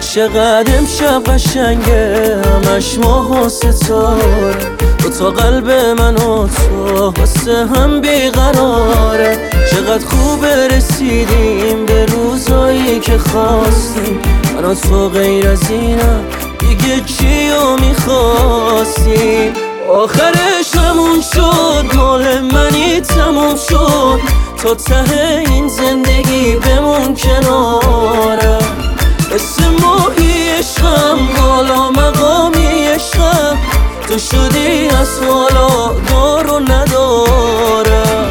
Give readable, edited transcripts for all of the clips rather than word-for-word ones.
چقدر امشب قشنگه، همش ماه و ستاره، تو تا قلب من و تو واسه هم بیقراره. چقدر خوبه رسیدیم به روزایی که خواستیم، من و تو غیر از اینم دیگه چیو میخواستیم. آخرش همون شد، مال منی تموم شد، تا ته این زندگی بمون کنارم. اسم ماهی عشقم، بالا مقامی عشقم، تو شدی از حالا دار و ندارم.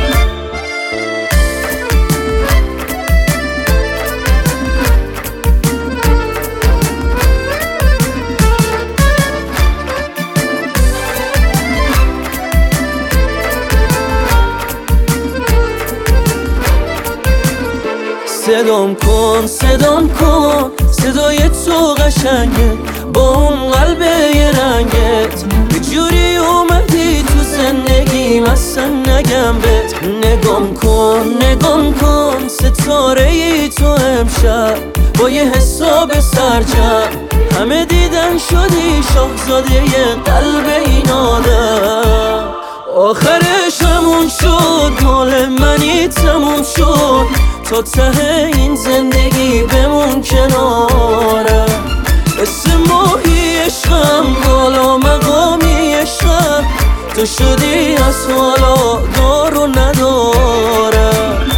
صدام کن صدام کن، صدای تو قشنگه با اون قلب یه رنگت، یه جوری اومدی تو زندگیم اصلا نگم بهت. نگام کن ستاره ای تو امشب، با یه حساب سرجم همه دیدن شدی شاهزاده قلب این آدم. آخرش همون شد، مال منی تموم شد، تا ته این زندگی بمون کنارم. اسم ماهی عشقم، بالا مقامی عشقم، تو شدی از حالا دار و ندارم.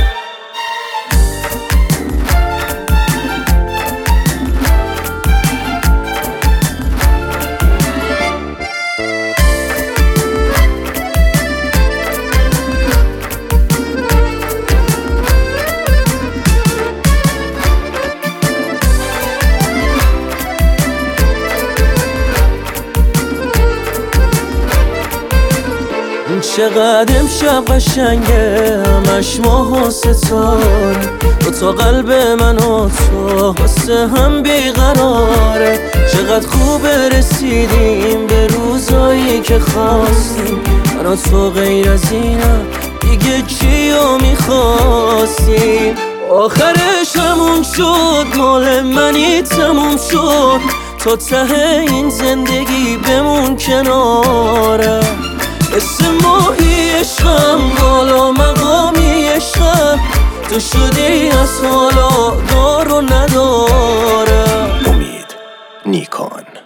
چقدر امشب قشنگه، همش ماه و ستاره، تو تا قلب من و تو واسه هم بیقراره. چقدر خوبه رسیدیم به روزایی که خواستیم، من و تو غیر از اینم دیگه چیو میخواستیم. آخرش همون شد، مال منی تموم شد، تا ته این زندگی بمون کنارم. اسم ماهی عشقم، بالا مقامی عشقم، تو شدی از حالا دار و ندارم. امید نیکان.